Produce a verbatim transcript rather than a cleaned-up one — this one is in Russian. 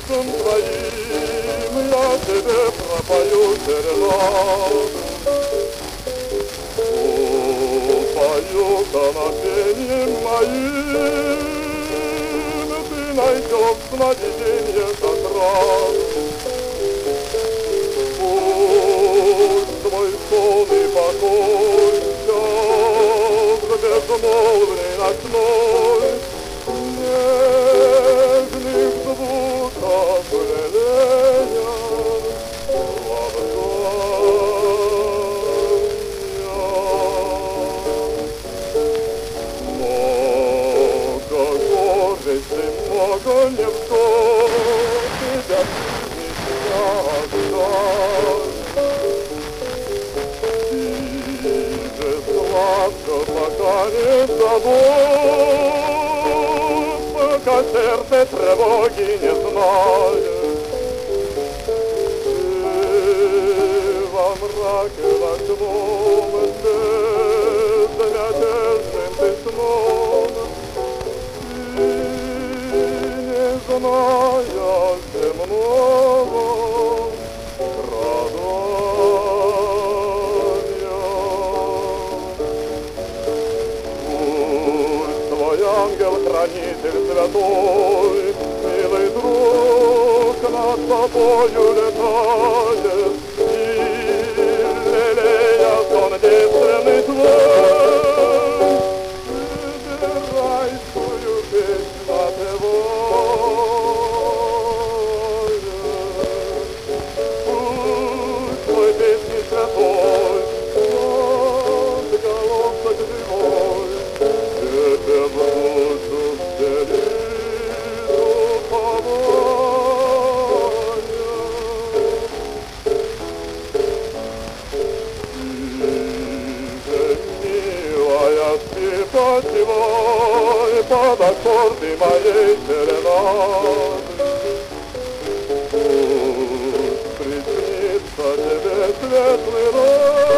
сердцем твоим я тебе пропою серенад. Упою конопеньем моим, ты найдешь сновиденье как раз. Пусть твой сон и покой час безмолвный ночной, нежных звуков лелея много не кто тебя и же сладко пока не забудь, пока сердце тревоги не знает. Ты во мраке в окном безмятежным ты сном, зная земного страдания. Пусть твой ангел-хранитель святой, милый друг, над тобою летает, и лелея сон девственный твой, выбирай свою песнь от его. Святой, вот головка живой, тебе в душу вселит упование. Тише, милая, спи почивай под аккорды моей серенады. Тебе светлый ночь.